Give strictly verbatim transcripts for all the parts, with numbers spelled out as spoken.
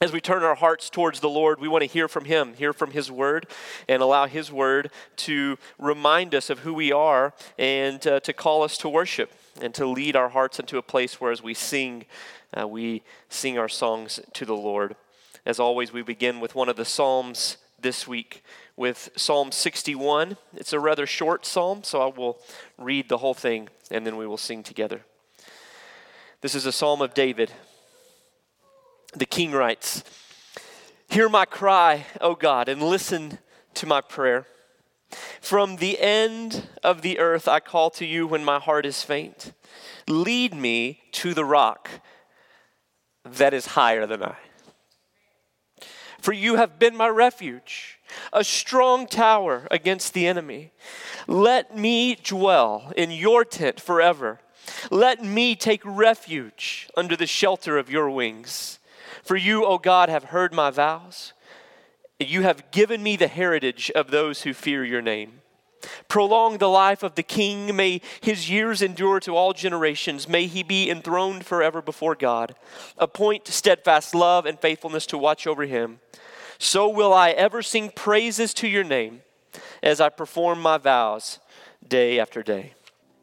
As we turn our hearts towards the Lord, we want to hear from him, hear from his word, and allow his word to remind us of who we are and uh, to call us to worship and to lead our hearts into a place where as we sing, uh, we sing our songs to the Lord. As always, we begin with one of the Psalms this week with Psalm sixty-one. It's a rather short psalm, so I will read the whole thing and then we will sing together. This is a psalm of David. The king writes, "Hear my cry, O God, and listen to my prayer. From the end of the earth I call to you when my heart is faint. Lead me to the rock that is higher than I. For you have been my refuge, a strong tower against the enemy. Let me dwell in your tent forever. Let me take refuge under the shelter of your wings. For you, O God, have heard my vows. You have given me the heritage of those who fear your name. Prolong the life of the king. May his years endure to all generations. May he be enthroned forever before God. Appoint steadfast love and faithfulness to watch over him. So will I ever sing praises to your name as I perform my vows day after day."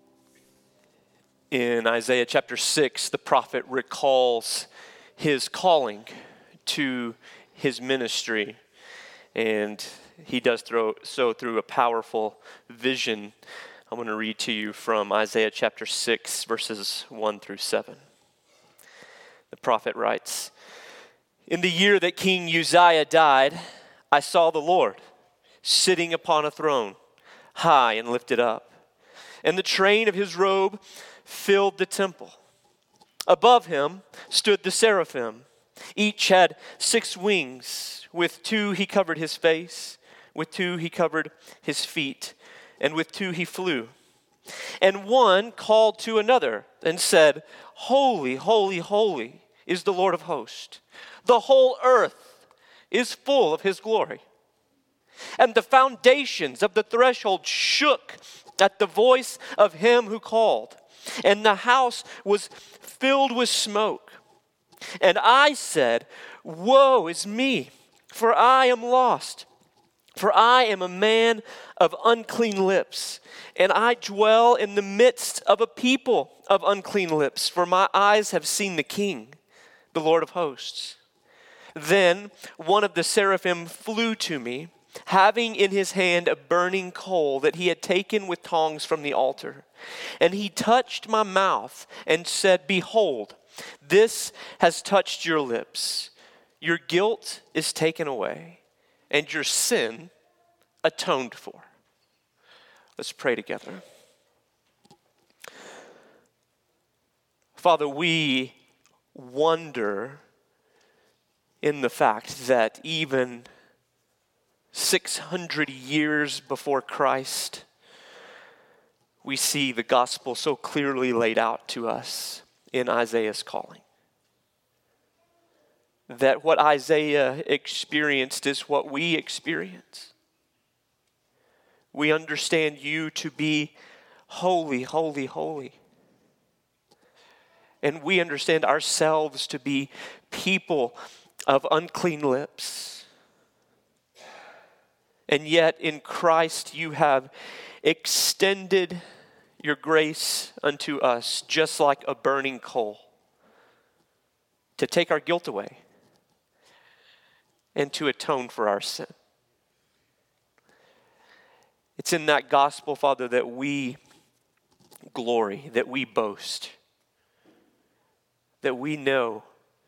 In Isaiah chapter six, the prophet recalls his calling to his ministry, and he does throw, so through a powerful vision. I'm going to read to you from Isaiah chapter six, verses one through seven. The prophet writes, "In the year that King Uzziah died, I saw the Lord sitting upon a throne, high and lifted up, and the train of his robe filled the temple. Above him stood the seraphim. Each had six wings. With two he covered his face, with two he covered his feet, and with two he flew. And one called to another and said, 'Holy, holy, holy is the Lord of hosts. The whole earth is full of his glory.' And the foundations of the threshold shook at the voice of him who called, and the house was filled with smoke. And I said, 'Woe is me, for I am lost. For I am a man of unclean lips, and I dwell in the midst of a people of unclean lips, for my eyes have seen the King, the Lord of hosts.' Then one of the seraphim flew to me, having in his hand a burning coal that he had taken with tongs from the altar. And he touched my mouth and said, 'Behold, this has touched your lips. Your guilt is taken away, and your sin atoned for.'" Let's pray together. Father, we wonder in the fact that even six hundred years before Christ, we see the gospel so clearly laid out to us in Isaiah's calling. That what Isaiah experienced is what we experience. We understand you to be holy, holy, holy. And we understand ourselves to be people of unclean lips. And yet in Christ you have extended your grace unto us just like a burning coal to take our guilt away and to atone for our sin. It's in that gospel, Father, that we glory, that we boast, that we know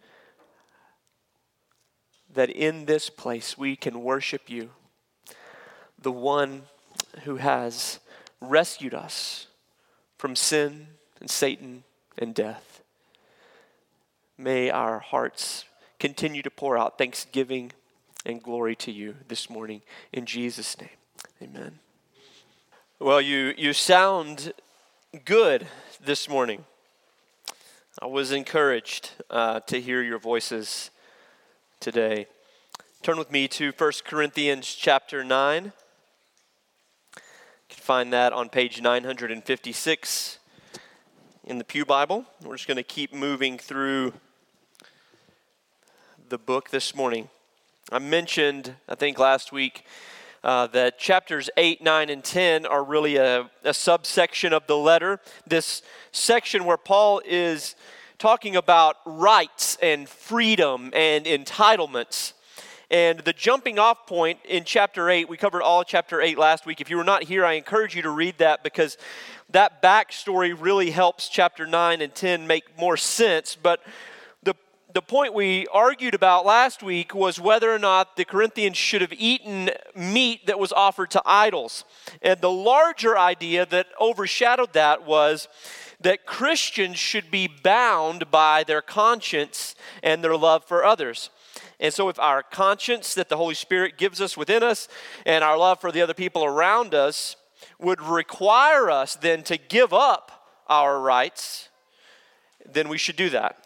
that in this place we can worship you, the one who has rescued us from sin and Satan and death. May our hearts continue to pour out thanksgiving and glory to you this morning. In Jesus' name, amen. Well, you, you sound good this morning. I was encouraged uh, to hear your voices today. Turn with me to First Corinthians chapter nine. You can find that on page nine fifty-six in the Pew Bible. We're just going to keep moving through the book this morning. I mentioned, I think last week, uh, that chapters eight, nine, and ten are really a, a subsection of the letter. This section where Paul is talking about rights and freedom and entitlements. And the jumping off point in chapter eight, we covered all of chapter eight last week. If you were not here, I encourage you to read that because that backstory really helps chapter nine and ten make more sense. But the, the point we argued about last week was whether or not the Corinthians should have eaten meat that was offered to idols. And the larger idea that overshadowed that was that Christians should be bound by their conscience and their love for others. And so if our conscience that the Holy Spirit gives us within us and our love for the other people around us would require us then to give up our rights, then we should do that.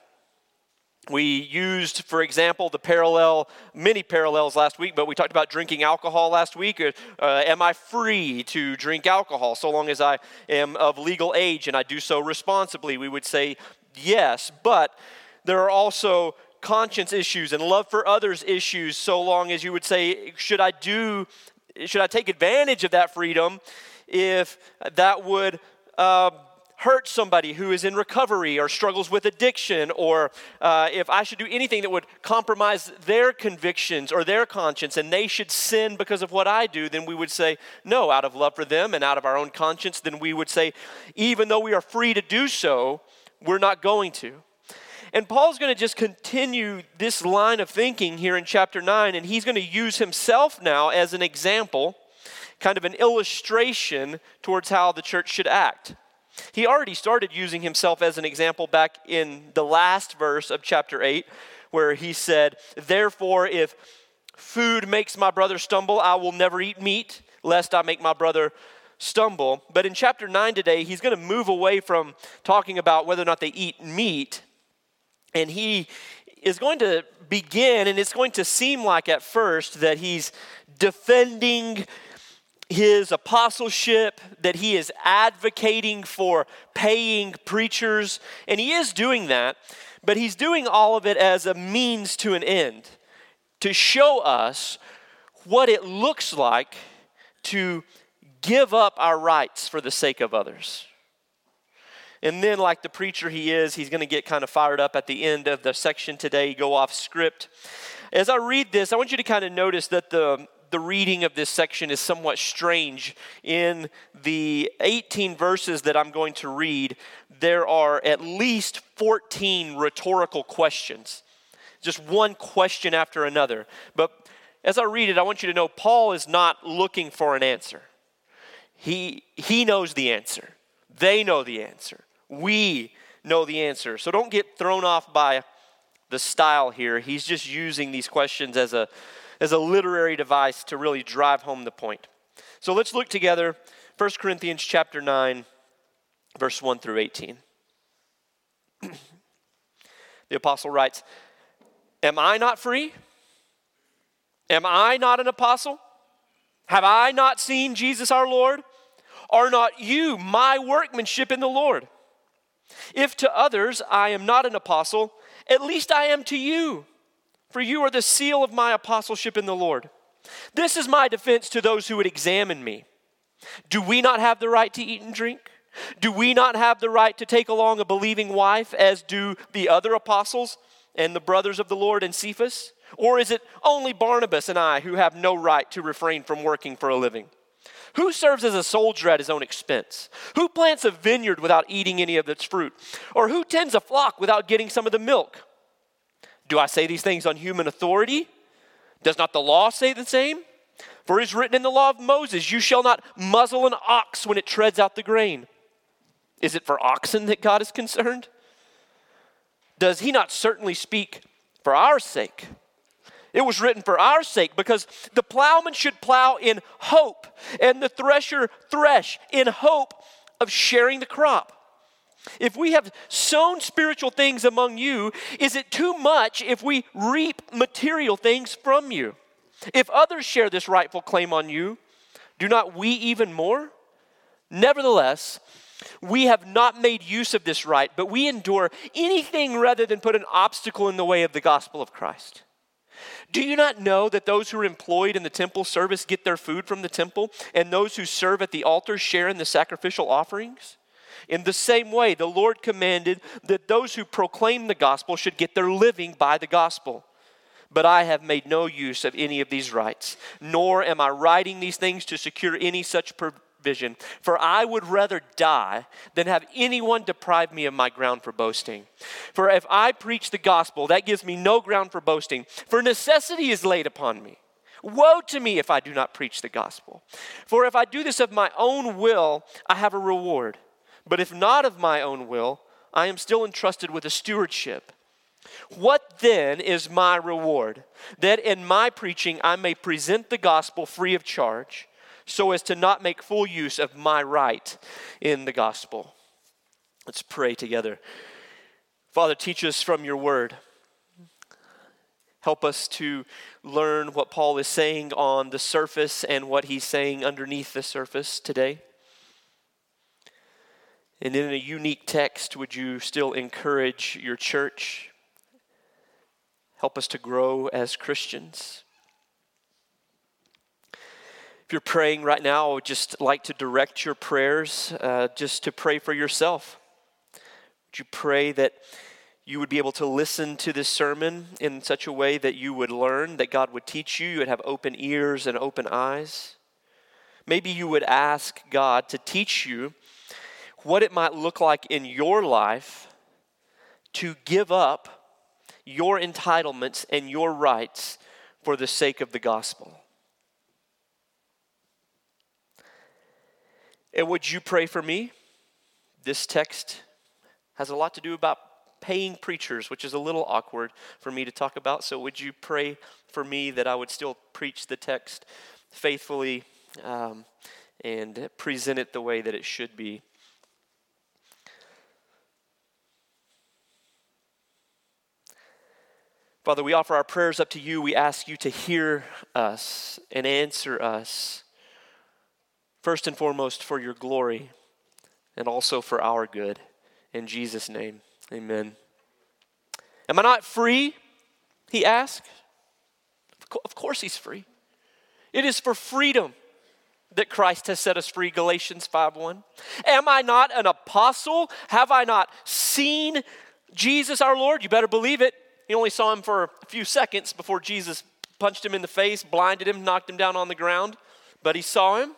We used, for example, the parallel, many parallels last week, but we talked about drinking alcohol last week. Uh, am I free to drink alcohol so long as I am of legal age and I do so responsibly? We would say yes, but there are also conscience issues and love for others issues so long as you would say, should I do, should I take advantage of that freedom if that would uh, hurt somebody who is in recovery or struggles with addiction, or uh, if I should do anything that would compromise their convictions or their conscience and they should sin because of what I do, then we would say no, out of love for them and out of our own conscience. Then we would say, even though we are free to do so, we're not going to. And Paul's going to just continue this line of thinking here in chapter nine, and he's going to use himself now as an example, kind of an illustration towards how the church should act. He already started using himself as an example back in the last verse of chapter eight, where he said, therefore, if food makes my brother stumble, I will never eat meat, lest I make my brother stumble. But in chapter nine today, he's going to move away from talking about whether or not they eat meat, and he is going to begin, and it's going to seem like at first that he's defending his apostleship, that he is advocating for paying preachers, and he is doing that, but he's doing all of it as a means to an end, to show us what it looks like to give up our rights for the sake of others. And then, like the preacher he is, he's going to get kind of fired up at the end of the section today, go off script. As I read this, I want you to kind of notice that the, the reading of this section is somewhat strange. In the eighteen verses that I'm going to read, there are at least fourteen rhetorical questions. Just one question after another. But as I read it, I want you to know Paul is not looking for an answer. He, he knows the answer. They know the answer. We know the answer. So don't get thrown off by the style here. He's just using these questions as a, as a literary device to really drive home the point. So let's look together. First Corinthians chapter nine, verse one through eighteen. The apostle writes, am I not free? Am I not an apostle? Have I not seen Jesus our Lord? Are not you my workmanship in the Lord? If to others I am not an apostle, at least I am to you, for you are the seal of my apostleship in the Lord. This is my defense to those who would examine me. Do we not have the right to eat and drink? Do we not have the right to take along a believing wife, as do the other apostles and the brothers of the Lord and Cephas? Or is it only Barnabas and I who have no right to refrain from working for a living? Who serves as a soldier at his own expense? Who plants a vineyard without eating any of its fruit? Or who tends a flock without getting some of the milk? Do I say these things on human authority? Does not the law say the same? For it is written in the law of Moses, you shall not muzzle an ox when it treads out the grain. Is it for oxen that God is concerned? Does he not certainly speak for our sake? It was written for our sake, because the plowman should plow in hope, and the thresher thresh in hope of sharing the crop. If we have sown spiritual things among you, is it too much if we reap material things from you? If others share this rightful claim on you, do not we even more? Nevertheless, we have not made use of this right, but we endure anything rather than put an obstacle in the way of the gospel of Christ. Do you not know that those who are employed in the temple service get their food from the temple, and those who serve at the altar share in the sacrificial offerings? In the same way, the Lord commanded that those who proclaim the gospel should get their living by the gospel. But I have made no use of any of these rights, nor am I writing these things to secure any such provision. For I would rather die than have anyone deprive me of my ground for boasting. For if I preach the gospel, that gives me no ground for boasting, for necessity is laid upon me. Woe to me if I do not preach the gospel. For if I do this of my own will, I have a reward. But if not of my own will, I am still entrusted with a stewardship. What then is my reward? That in my preaching I may present the gospel free of charge, so as to not make full use of my right in the gospel. Let's pray together. Father, teach us from your word. Help us to learn what Paul is saying on the surface and what he's saying underneath the surface today. And in a unique text, would you still encourage your church? Help us to grow as Christians. If you're praying right now, I would just like to direct your prayers uh, just to pray for yourself. Would you pray that you would be able to listen to this sermon in such a way that you would learn, that God would teach you, you would have open ears and open eyes? Maybe you would ask God to teach you what it might look like in your life to give up your entitlements and your rights for the sake of the gospel. And would you pray for me? This text has a lot to do about paying preachers, which is a little awkward for me to talk about. So would you pray for me that I would still preach the text faithfully um, and present it the way that it should be? Father, we offer our prayers up to you. We ask you to hear us and answer us, first and foremost for your glory and also for our good. In Jesus' name, amen. Am I not free? He asked. Of course he's free. It is for freedom that Christ has set us free, Galatians five one. Am I not an apostle? Have I not seen Jesus our Lord? You better believe it. He only saw him for a few seconds before Jesus punched him in the face, blinded him, knocked him down on the ground. But he saw him.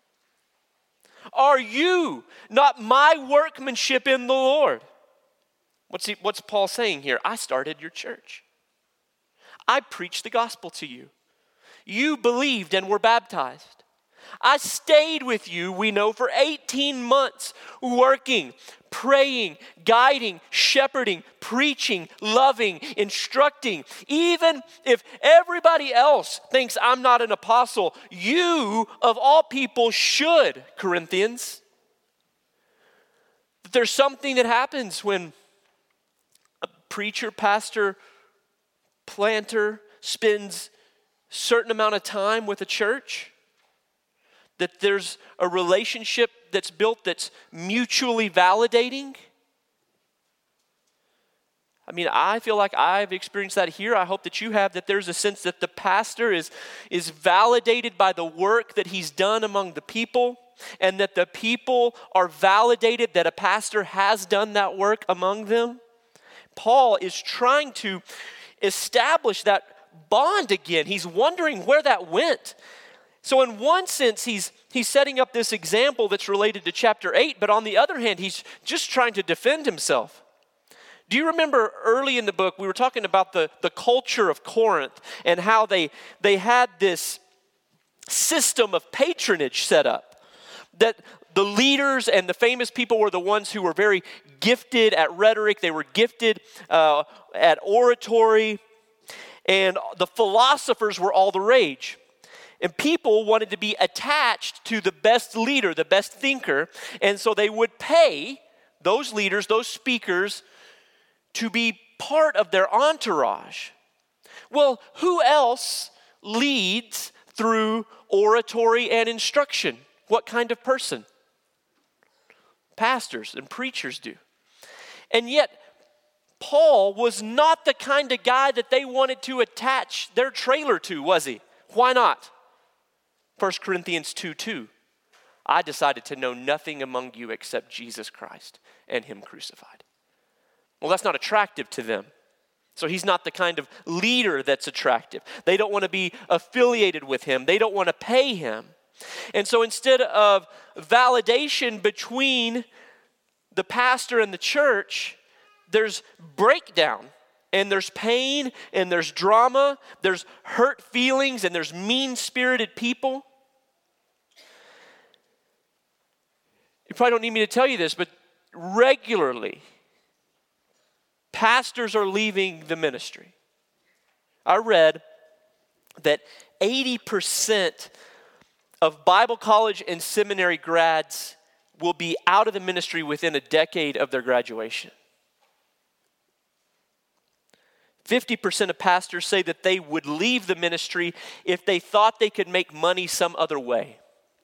Are you not my workmanship in the Lord? What's he, what's Paul saying here? I started your church. I preached the gospel to you. You believed and were baptized. I stayed with you, we know, for eighteen months, working, praying, guiding, shepherding, preaching, loving, instructing. Even if everybody else thinks I'm not an apostle, you, of all people, should, Corinthians. There's something that happens when a preacher, pastor, planter spends a certain amount of time with a church. That there's a relationship that's built that's mutually validating. I mean, I feel like I've experienced that here. I hope that you have, that there's a sense that the pastor is, is validated by the work that he's done among the people, and that the people are validated that a pastor has done that work among them. Paul is trying to establish that bond again. He's wondering where that went. So in one sense, he's he's setting up this example that's related to chapter eight, but on the other hand, he's just trying to defend himself. Do you remember early in the book, we were talking about the, the culture of Corinth and how they, they had this system of patronage set up, that the leaders and the famous people were the ones who were very gifted at rhetoric, they were gifted uh, at oratory, and the philosophers were all the rage. And people wanted to be attached to the best leader, the best thinker, and so they would pay those leaders, those speakers, to be part of their entourage. Well, who else leads through oratory and instruction? What kind of person? Pastors and preachers do. And yet, Paul was not the kind of guy that they wanted to attach their trailer to, was he? Why not? First Corinthians two two. I decided to know nothing among you except Jesus Christ and him crucified. Well, that's not attractive to them. So he's not the kind of leader that's attractive. They don't want to be affiliated with him. They don't want to pay him. And so instead of validation between the pastor and the church, there's breakdown, and there's pain, and there's drama, there's hurt feelings, and there's mean-spirited people. You probably don't need me to tell you this, but regularly, pastors are leaving the ministry. I read that eighty percent of Bible college and seminary grads will be out of the ministry within a decade of their graduation. fifty percent of pastors say that they would leave the ministry if they thought they could make money some other way.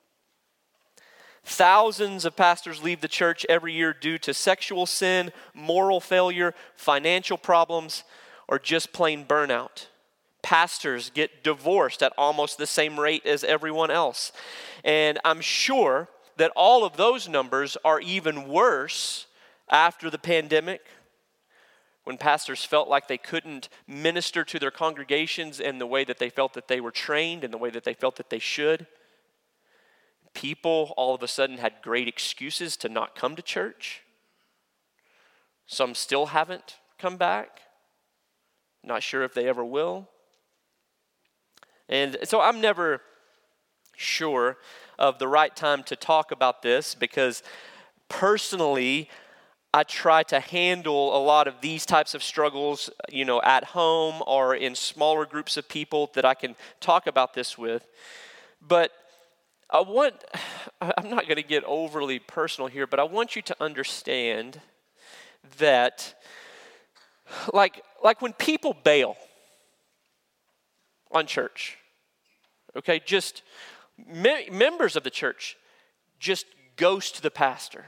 Thousands of pastors leave the church every year due to sexual sin, moral failure, financial problems, or just plain burnout. Pastors get divorced at almost the same rate as everyone else. And I'm sure that all of those numbers are even worse after the pandemic, when pastors felt like they couldn't minister to their congregations in the way that they felt that they were trained, in the way that they felt that they should. People all of a sudden had great excuses to not come to church. Some still haven't come back. Not sure if they ever will. And so I'm never sure of the right time to talk about this, because personally, I try to handle a lot of these types of struggles, you know, at home or in smaller groups of people that I can talk about this with. But I want, I'm not going to get overly personal here, but I want you to understand that, like, like when people bail on church, okay, just me- members of the church just ghost the pastor.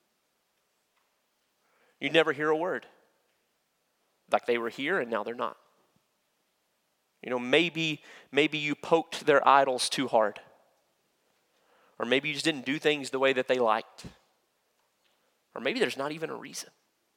You never hear a word. Like they were here and now they're not. You know, maybe, maybe you poked their idols too hard. Or maybe you just didn't do things the way that they liked. Or maybe there's not even a reason.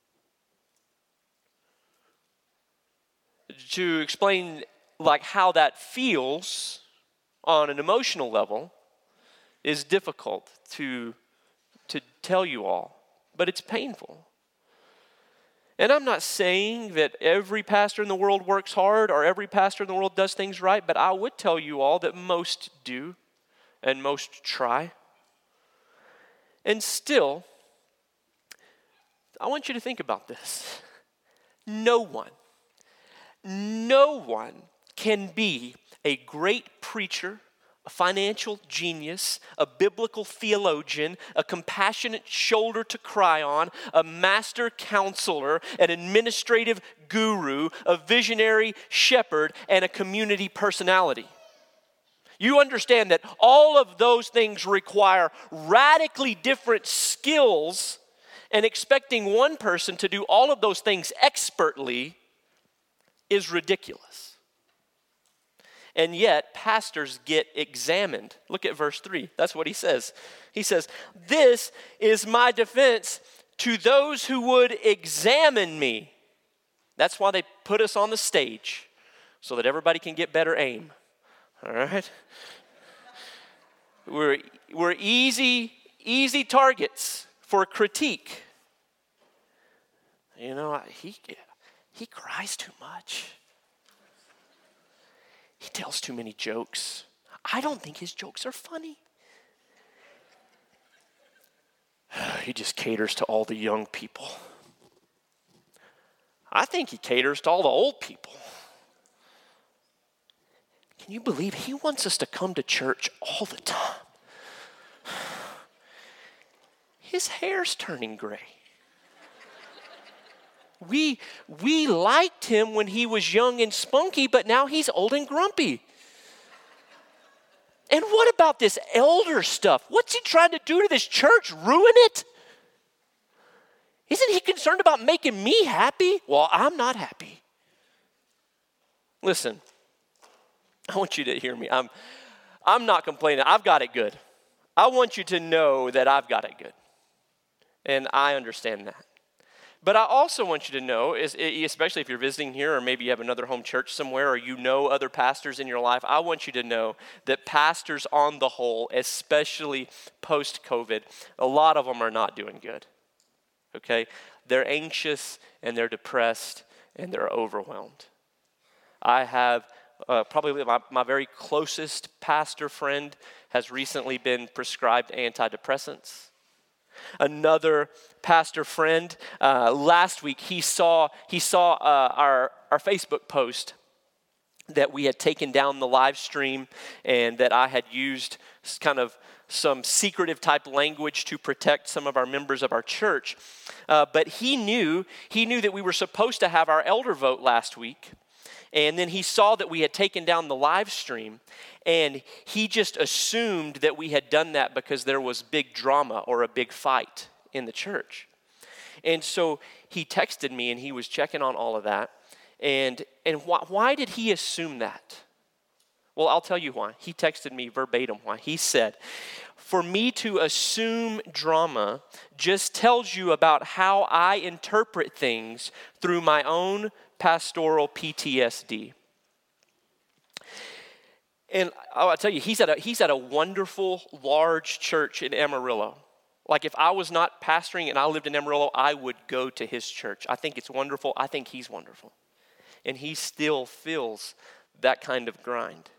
To explain like how that feels on an emotional level is difficult to, to tell you all, but it's painful. And I'm not saying that every pastor in the world works hard or every pastor in the world does things right, but I would tell you all that most do. And most try. And still, I want you to think about this. No one, no one can be a great preacher, a financial genius, a biblical theologian, a compassionate shoulder to cry on, a master counselor, an administrative guru, a visionary shepherd, and a community personality. You understand that all of those things require radically different skills, and expecting one person to do all of those things expertly is ridiculous. And yet, pastors get examined. Look at verse three. That's what he says. He says, "This is my defense to those who would examine me." That's why they put us on the stage, so that everybody can get better aim. All right? We're, we're easy, easy targets for critique. You know, he, he cries too much. He tells too many jokes. I don't think his jokes are funny. He just caters to all the young people. I think he caters to all the old people. Can you believe he wants us to come to church all the time? His hair's turning gray. We, we liked him when he was young and spunky, but now he's old and grumpy. And what about this elder stuff? What's he trying to do to this church? Ruin it? Isn't he concerned about making me happy? Well, I'm not happy. Listen, I want you to hear me. I'm, I'm not complaining. I've got it good. I want you to know that I've got it good. And I understand that. But I also want you to know, especially if you're visiting here or maybe you have another home church somewhere or you know other pastors in your life, I want you to know that pastors on the whole, especially post-COVID, a lot of them are not doing good, okay? They're anxious and they're depressed and they're overwhelmed. I have uh, probably my, my very closest pastor friend has recently been prescribed antidepressants. Another pastor friend, uh, last week, he saw he saw uh, our, our Facebook post that we had taken down the live stream and that I had used kind of some secretive type language to protect some of our members of our church. Uh, but he knew, he knew that we were supposed to have our elder vote last week. And then he saw that we had taken down the live stream, and he just assumed that we had done that because there was big drama or a big fight in the church. And so he texted me, and he was checking on all of that. And, and wh- why did he assume that? Well, I'll tell you why. He texted me verbatim why. He said, for me to assume drama just tells you about how I interpret things through my own pastoral P T S D. And I'll tell you, he's at a, he's at a wonderful, large church in Amarillo. Like if I was not pastoring and I lived in Amarillo, I would go to his church. I think it's wonderful. I think he's wonderful. And he still feels that kind of grind.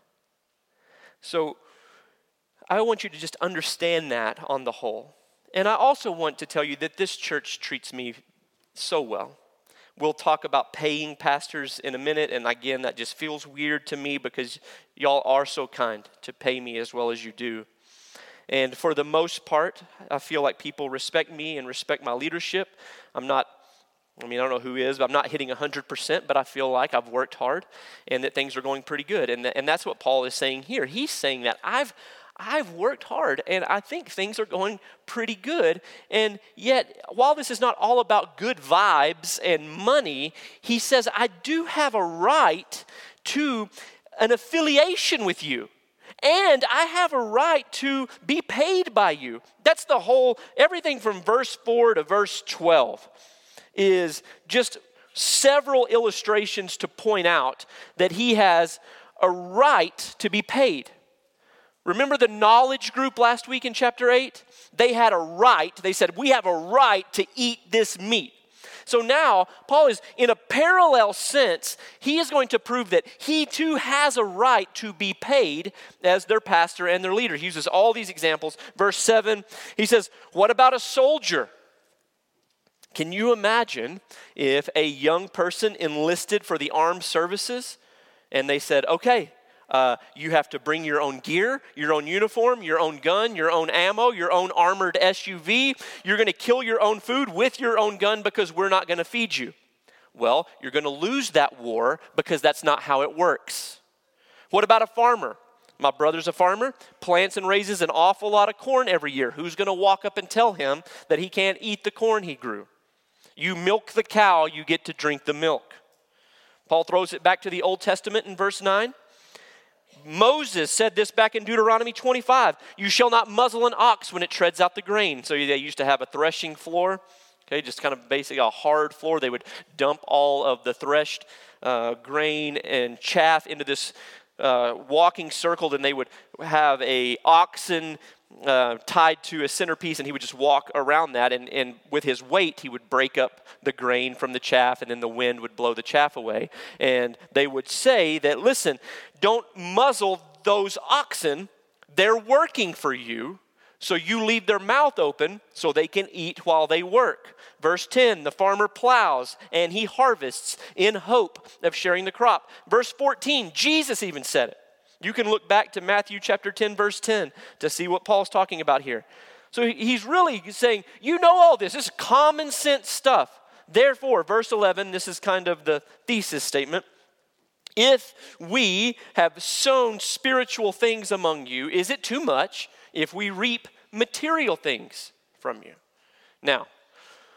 So I want you to just understand that on the whole. And I also want to tell you that this church treats me so well. We'll talk about paying pastors in a minute, and again, that just feels weird to me because y'all are so kind to pay me as well as you do. And for the most part, I feel like people respect me and respect my leadership. I'm not, I mean, I don't know who is, but I'm not hitting one hundred percent, but I feel like I've worked hard and that things are going pretty good. And, th- and that's what Paul is saying here. He's saying that I've I've worked hard, and I think things are going pretty good. And yet, while this is not all about good vibes and money, he says, I do have a right to an affiliation with you. And I have a right to be paid by you. That's the whole, everything from verse four to verse twelve is just several illustrations to point out that he has a right to be paid. Remember the knowledge group last week in chapter eight? They had a right. They said, we have a right to eat this meat. So now, Paul is, in a parallel sense, he is going to prove that he too has a right to be paid as their pastor and their leader. He uses all these examples. Verse seven, he says, what about a soldier? Can you imagine if a young person enlisted for the armed services and they said, okay, Uh, you have to bring your own gear, your own uniform, your own gun, your own ammo, your own armored S U V. You're going to kill your own food with your own gun because we're not going to feed you. Well, you're going to lose that war because that's not how it works. What about a farmer? My brother's a farmer, plants and raises an awful lot of corn every year. Who's going to walk up and tell him that he can't eat the corn he grew? You milk the cow, you get to drink the milk. Paul throws it back to the Old Testament in verse nine. Moses said this back in Deuteronomy twenty-five. You shall not muzzle an ox when it treads out the grain. So they used to have a threshing floor, okay, just kind of basically a hard floor. They would dump all of the threshed uh, grain and chaff into this uh, walking circle. Then they would have a oxen uh, tied to a centerpiece, and he would just walk around that. And, and with his weight, he would break up the grain from the chaff, and then the wind would blow the chaff away. And they would say that, listen, don't muzzle those oxen. They're working for you, so you leave their mouth open so they can eat while they work. Verse ten, the farmer plows and he harvests in hope of sharing the crop. Verse fourteen, Jesus even said it. You can look back to Matthew chapter ten, verse ten to see what Paul's talking about here. So he's really saying, you know all this. This is common sense stuff. Therefore, verse eleven, this is kind of the thesis statement. If we have sown spiritual things among you, is it too much if we reap material things from you? Now,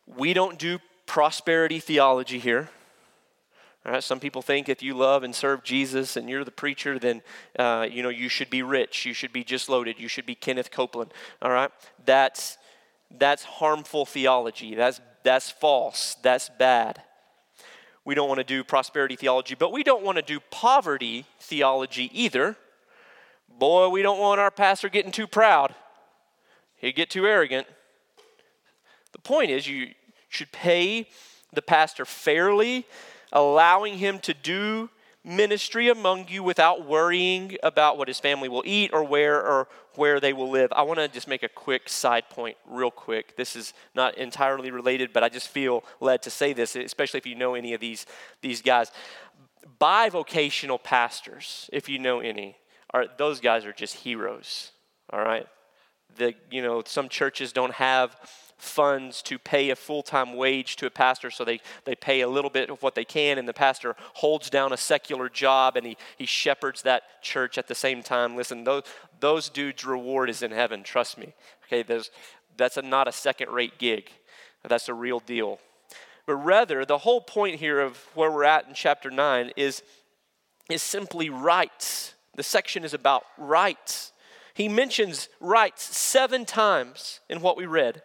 We don't do prosperity theology here. All right, some people think if you love and serve Jesus and you're the preacher, then uh, you know you should be rich, you should be just loaded, you should be Kenneth Copeland. All right, that's that's harmful theology. That's that's false. That's bad. We don't want to do prosperity theology, but we don't want to do poverty theology either. Boy, we don't want our pastor getting too proud. He'd get too arrogant. The point is, you should pay the pastor fairly, allowing him to do ministry among you without worrying about what his family will eat or where or where they will live. I want to just make a quick side point real quick. This is not entirely related, but I just feel led to say this, especially if you know any of these, these guys. Bivocational pastors, if you know any, are those guys are just heroes, all right? The, you know, some churches don't have funds to pay a full-time wage to a pastor, so they, they pay a little bit of what they can, and the pastor holds down a secular job, and he, he shepherds that church at the same time. Listen, those, those dudes' reward is in heaven, trust me. Okay, there's, that's a, not a second-rate gig. That's a real deal. But rather, the whole point here of where we're at in chapter nine is, is simply rights. The section is about rights. He mentions rights seven times in what we read.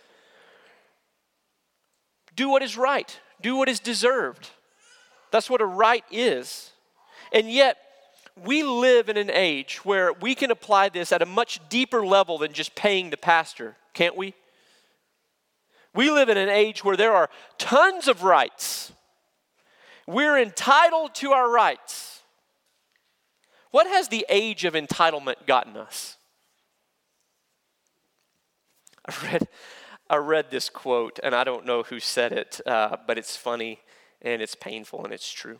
Do what is right. Do what is deserved. That's what a right is. And yet, we live in an age where we can apply this at a much deeper level than just paying the pastor, can't we? We live in an age where there are tons of rights. We're entitled to our rights. What has the age of entitlement gotten us? I read... I read this quote, and I don't know who said it, uh, but it's funny, and it's painful, and it's true.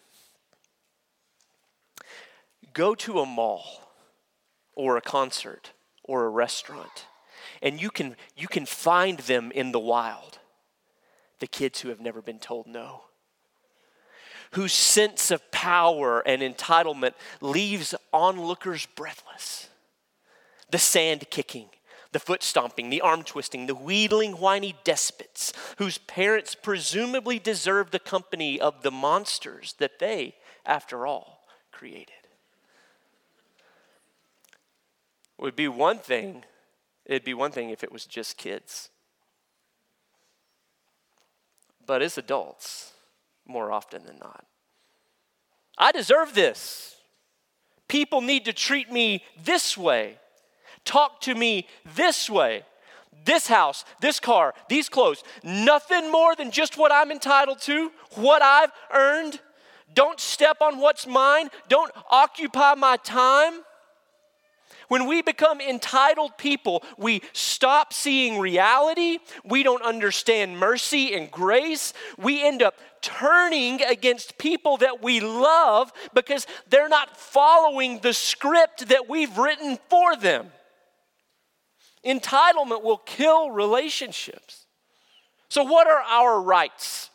Go to a mall, or a concert, or a restaurant, and you can you can find them in the wild. The kids who have never been told no, whose sense of power and entitlement leaves onlookers breathless. The sand kicking, the foot stomping, the arm twisting, the wheedling, whiny despots whose parents presumably deserve the company of the monsters that they, after all, created. It would be one thing, it'd be one thing if it was just kids. But it's adults more often than not. I deserve this. People need to treat me this way. Talk to me this way. This house, this car, these clothes. Nothing more than just what I'm entitled to, what I've earned. Don't step on what's mine. Don't occupy my time. When we become entitled people, we stop seeing reality. We don't understand mercy and grace. We end up turning against people that we love because they're not following the script that we've written for them. Entitlement will kill relationships. So what are our rights?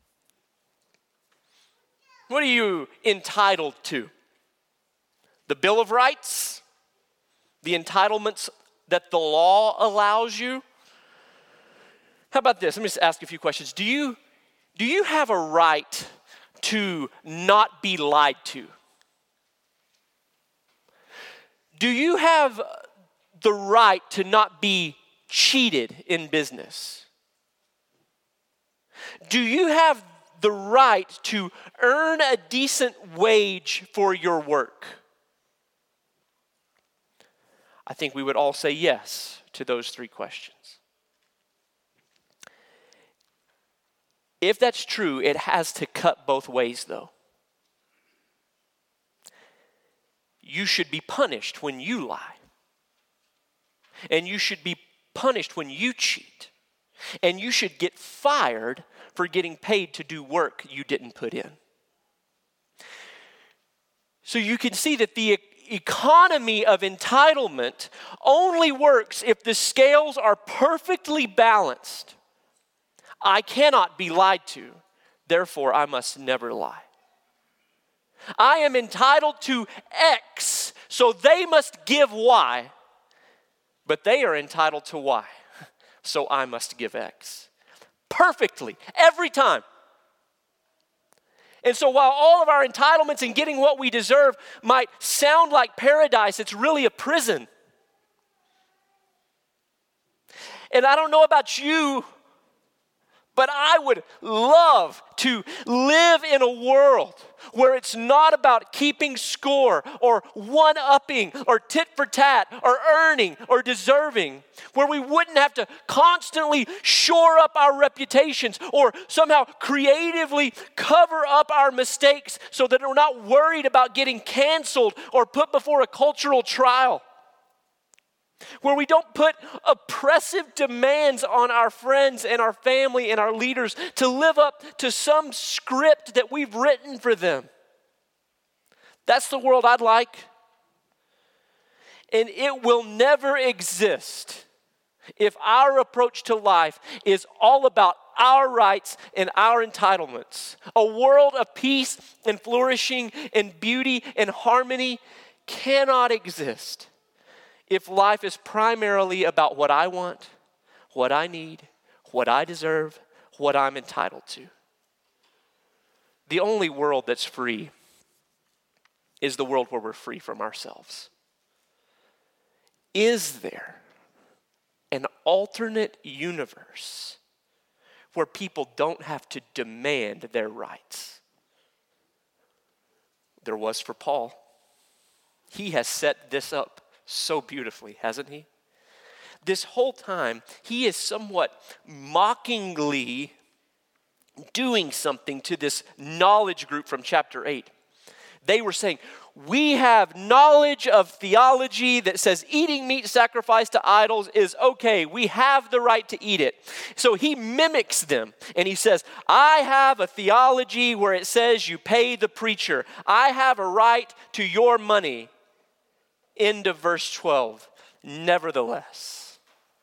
What are you entitled to? The Bill of Rights? The entitlements that the law allows you? How about this? Let me just ask you a few questions. Do you, do you have a right to not be lied to? Do you have the right to not be cheated in business? Do you have the right to earn a decent wage for your work? I think we would all say yes to those three questions. If that's true, it has to cut both ways, though. You should be punished when you lie. And you should be punished when you cheat. And you should get fired for getting paid to do work you didn't put in. So you can see that the economy of entitlement only works if the scales are perfectly balanced. I cannot be lied to, therefore I must never lie. I am entitled to X, so they must give Y. But they are entitled to Y, so I must give X. perfectly, every time. And so while all of our entitlements and getting what we deserve might sound like paradise, it's really a prison. And I don't know about you, but I would love to live in a world where it's not about keeping score or one-upping or tit for tat or earning or deserving, where we wouldn't have to constantly shore up our reputations or somehow creatively cover up our mistakes so that we're not worried about getting canceled or put before a cultural trial. Where we don't put oppressive demands on our friends and our family and our leaders to live up to some script that we've written for them. That's the world I'd like. And it will never exist if our approach to life is all about our rights and our entitlements. A world of peace and flourishing and beauty and harmony cannot exist if life is primarily about what I want, what I need, what I deserve, what I'm entitled to. The only world that's free is the world where we're free from ourselves. Is there an alternate universe where people don't have to demand their rights? There was for Paul. He has set this up so beautifully, hasn't he? This whole time, he is somewhat mockingly doing something to this knowledge group from chapter eight. They were saying, we have knowledge of theology that says eating meat sacrificed to idols is okay. We have the right to eat it. So he mimics them and he says, I have a theology where it says you pay the preacher. I have a right to your money. End of verse twelve. Nevertheless,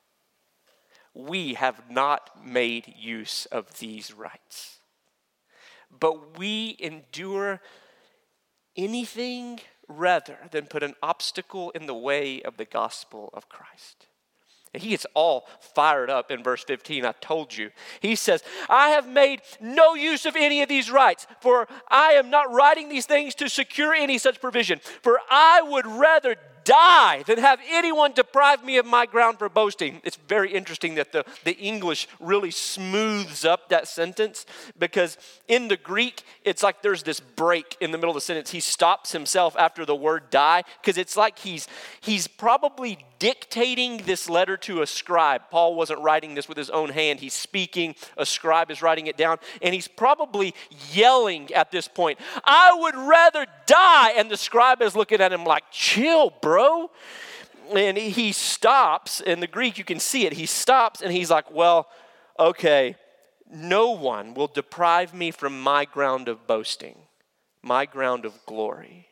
we have not made use of these rights, but we endure anything rather than put an obstacle in the way of the gospel of Christ. And he gets all fired up in verse fifteen. I told you. He says, I have made no use of any of these rights, for I am not writing these things to secure any such provision. For I would rather die than have anyone deprive me of my ground for boasting. It's very interesting that the, the English really smooths up that sentence, because in the Greek, it's like there's this break in the middle of the sentence. He stops himself after the word die, because it's like he's he's probably dictating this letter to a scribe. Paul wasn't writing this with his own hand. He's speaking. A scribe is writing it down. And he's probably yelling at this point, I would rather die. And the scribe is looking at him like, chill, bro. And he stops. In the Greek, you can see it. He stops and he's like, well, okay, no one will deprive me from my ground of boasting, my ground of glory.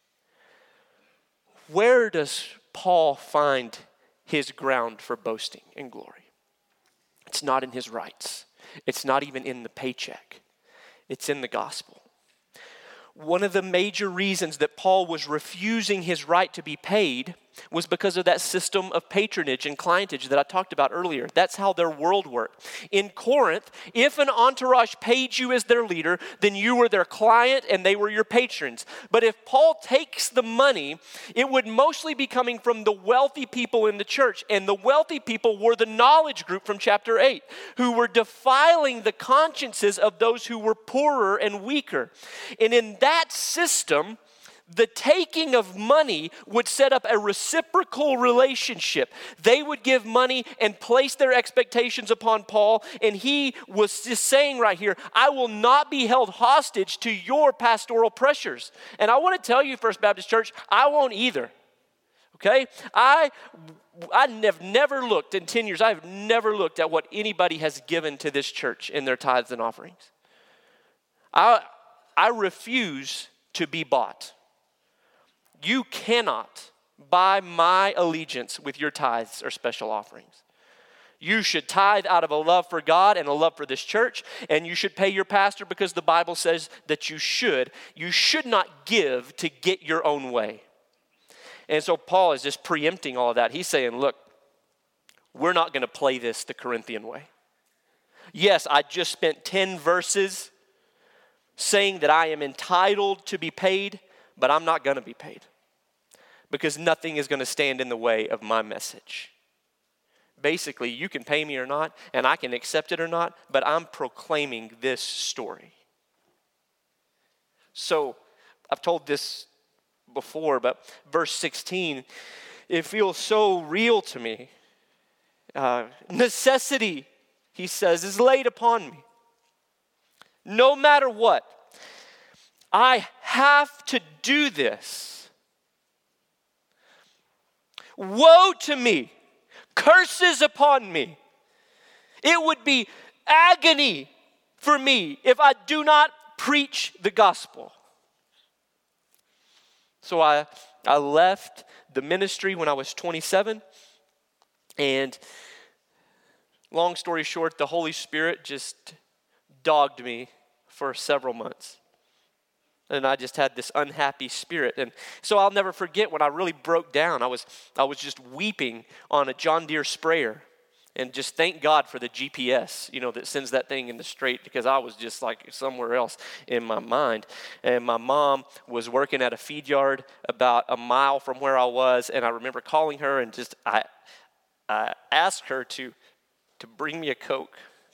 Where does Paul find his ground for boasting and glory? It's not in his rights. It's not even in the paycheck. It's in the gospel. One of the major reasons that Paul was refusing his right to be paid was because of that system of patronage and clientage that I talked about earlier. That's how their world worked. In Corinth, if an entourage paid you as their leader, then you were their client and they were your patrons. But if Paul takes the money, it would mostly be coming from the wealthy people in the church. And the wealthy people were the knowledge group from chapter eight, who were defiling the consciences of those who were poorer and weaker. And in that system, the taking of money would set up a reciprocal relationship. They would give money and place their expectations upon Paul, and he was just saying right here, I will not be held hostage to your pastoral pressures. And I want to tell you, First Baptist Church, I won't either. Okay? I I have never looked, in ten years, I have never looked at what anybody has given to this church in their tithes and offerings. I I refuse to be bought. You cannot buy my allegiance with your tithes or special offerings. You should tithe out of a love for God and a love for this church, and you should pay your pastor because the Bible says that you should. You should not give to get your own way. And so Paul is just preempting all of that. He's saying, look, we're not going to play this the Corinthian way. Yes, I just spent ten verses saying that I am entitled to be paid, but I'm not going to be paid because nothing is going to stand in the way of my message. Basically, you can pay me or not, and I can accept it or not, but I'm proclaiming this story. So, I've told this before, but verse sixteen, it feels so real to me. Uh, necessity, he says, is laid upon me. No matter what, I have to do this. Woe to me, curses upon me. It would be agony for me if I do not preach the gospel. So I, I left the ministry when I was twenty-seven, and long story short, the Holy Spirit just dogged me for several months. And I just had this unhappy spirit. And so I'll never forget when I really broke down. I was I was just weeping on a John Deere sprayer. And just thank God for the G P S, you know, that sends that thing in the straight, because I was just like somewhere else in my mind. And my mom was working at a feed yard about a mile from where I was. And I remember calling her and just, I, I asked her to, to bring me a Coke.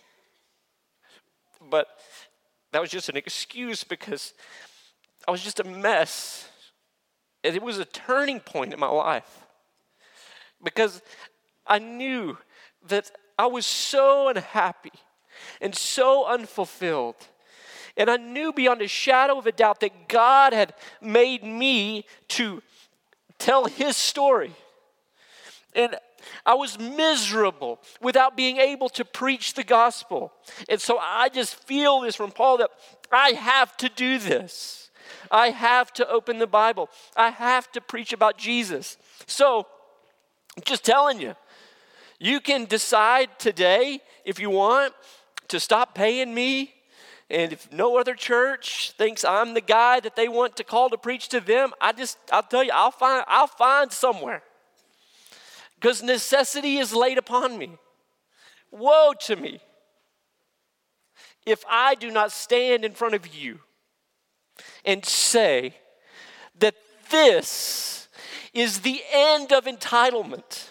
But that was just an excuse because I was just a mess. And it was a turning point in my life because I knew that I was so unhappy and so unfulfilled. And I knew beyond a shadow of a doubt that God had made me to tell his story. And I was miserable without being able to preach the gospel. And so I just feel this from Paul that I have to do this. I have to open the Bible. I have to preach about Jesus. So I'm just telling you, you can decide today if you want to stop paying me, and if no other church thinks I'm the guy that they want to call to preach to them, I just, I'll tell you, I'll find, I'll find somewhere. Because necessity is laid upon me. Woe to me if I do not stand in front of you and say that this is the end of entitlement.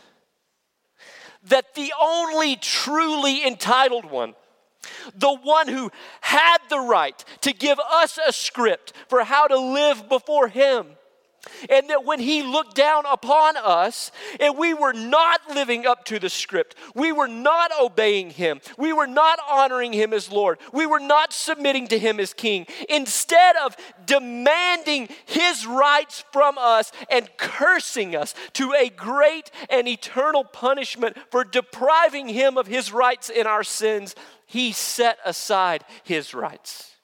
That the only truly entitled one, the one who had the right to give us a script for how to live before him, and that when he looked down upon us and we were not living up to the script, we were not obeying him, we were not honoring him as Lord, we were not submitting to him as king, instead of demanding his rights from us and cursing us to a great and eternal punishment for depriving him of his rights in our sins, he set aside his rights.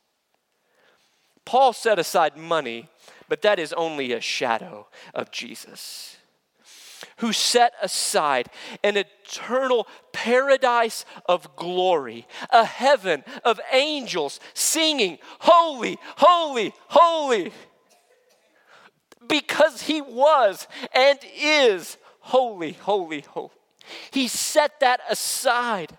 Paul set aside money, but that is only a shadow of Jesus, who set aside an eternal paradise of glory, a heaven of angels singing, holy, holy, holy, because he was and is holy, holy, holy. He set that aside.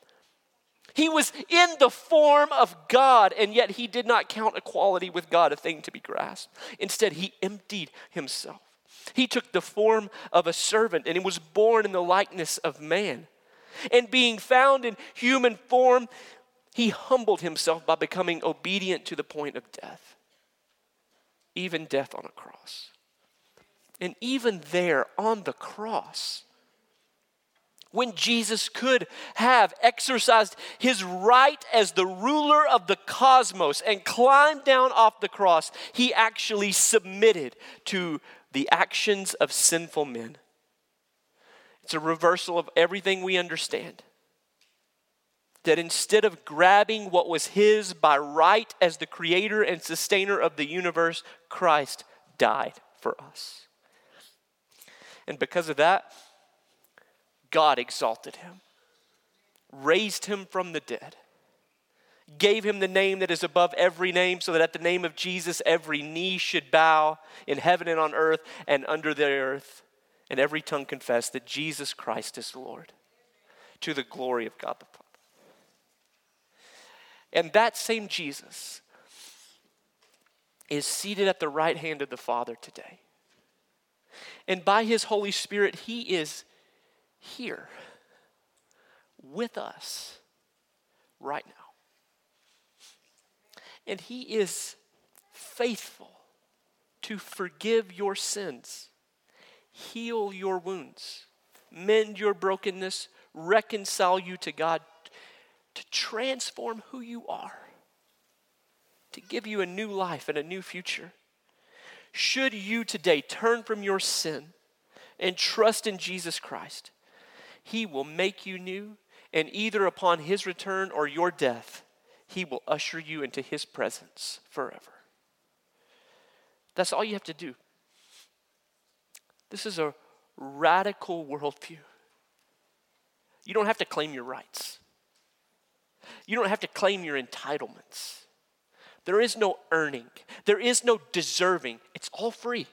He was in the form of God, and yet he did not count equality with God a thing to be grasped. Instead, he emptied himself. He took the form of a servant, and he was born in the likeness of man. And being found in human form, he humbled himself by becoming obedient to the point of death, even death on a cross. And even there on the cross, when Jesus could have exercised his right as the ruler of the cosmos and climbed down off the cross, he actually submitted to the actions of sinful men. It's a reversal of everything we understand. That instead of grabbing what was his by right as the creator and sustainer of the universe, Christ died for us. And because of that, God exalted him, raised him from the dead, gave him the name that is above every name, so that at the name of Jesus every knee should bow in heaven and on earth and under the earth, and every tongue confess that Jesus Christ is Lord, to the glory of God the Father. And that same Jesus is seated at the right hand of the Father today. And by his Holy Spirit, he is here with us right now. And he is faithful to forgive your sins, heal your wounds, mend your brokenness, reconcile you to God, to transform who you are, to give you a new life and a new future. Should you today turn from your sin and trust in Jesus Christ, he will make you new, and either upon his return or your death, he will usher you into his presence forever. That's all you have to do. This is a radical worldview. You don't have to claim your rights. You don't have to claim your entitlements. There is no earning. There is no deserving. It's all free.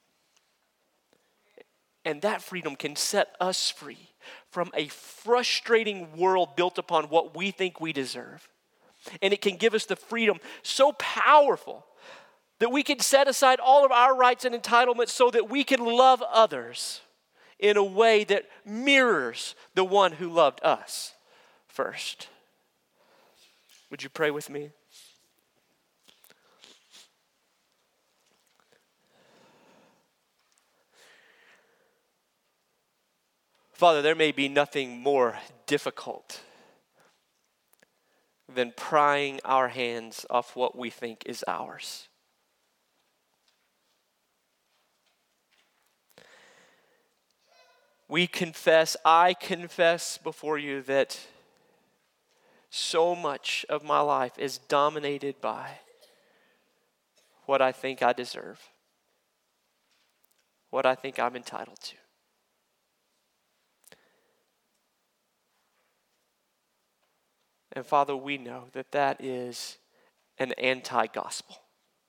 And that freedom can set us free from a frustrating world built upon what we think we deserve. And it can give us the freedom so powerful that we can set aside all of our rights and entitlements so that we can love others in a way that mirrors the one who loved us first. Would you pray with me? Father, there may be nothing more difficult than prying our hands off what we think is ours. We confess, I confess before you that so much of my life is dominated by what I think I deserve, what I think I'm entitled to. And Father, we know that that is an anti-gospel.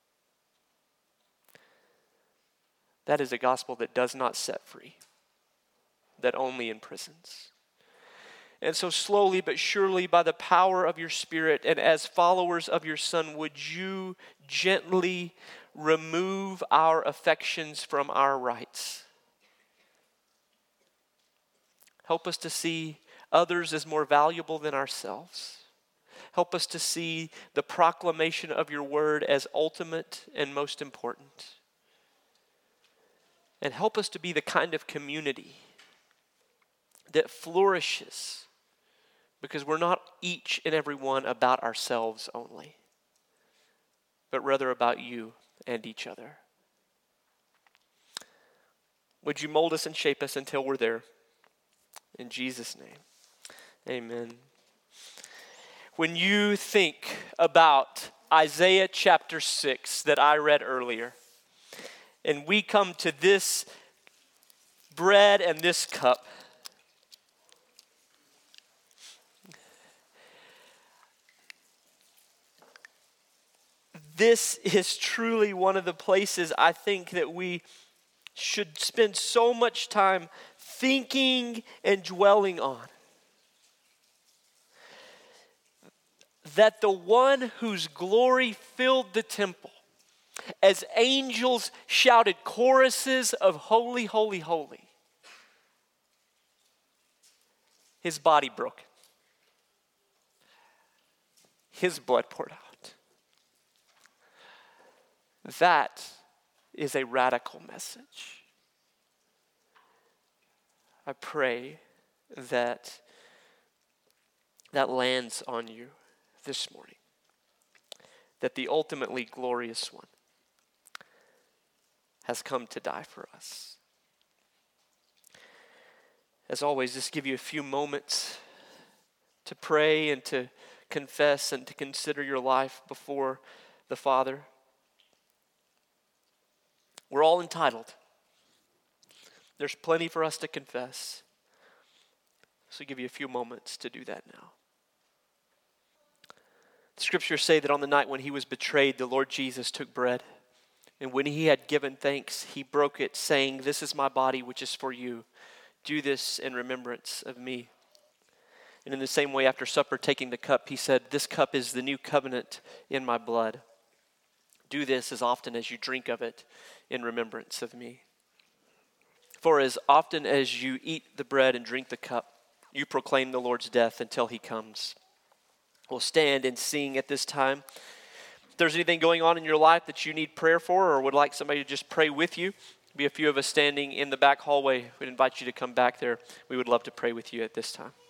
That is a gospel that does not set free, that only imprisons. And so slowly but surely, by the power of your Spirit and as followers of your Son, would you gently remove our affections from our rights? Help us to see others as more valuable than ourselves. Help us to see the proclamation of your word as ultimate and most important. And help us to be the kind of community that flourishes because we're not each and every one about ourselves only, but rather about you and each other. Would you mold us and shape us until we're there? In Jesus' name, amen. When you think about Isaiah chapter six that I read earlier, and we come to this bread and this cup, this is truly one of the places I think that we should spend so much time thinking and dwelling on. That the one whose glory filled the temple, as angels shouted choruses of holy, holy, holy, his body broken, his blood poured out. That is a radical message. I pray that that lands on you this morning, that the ultimately glorious one has come to die for us. As always, just give you a few moments to pray and to confess and to consider your life before the Father. We're all entitled. There's plenty for us to confess. So I'll give you a few moments to do that now. The scriptures say that on the night when he was betrayed, the Lord Jesus took bread. And when he had given thanks, he broke it, saying, "This is my body, which is for you. Do this in remembrance of me." And in the same way, after supper, taking the cup, he said, "This cup is the new covenant in my blood. Do this as often as you drink of it in remembrance of me. For as often as you eat the bread and drink the cup, you proclaim the Lord's death until he comes." We'll stand and sing at this time. If there's anything going on in your life that you need prayer for or would like somebody to just pray with you, be a few of us standing in the back hallway. We'd invite you to come back there. We would love to pray with you at this time.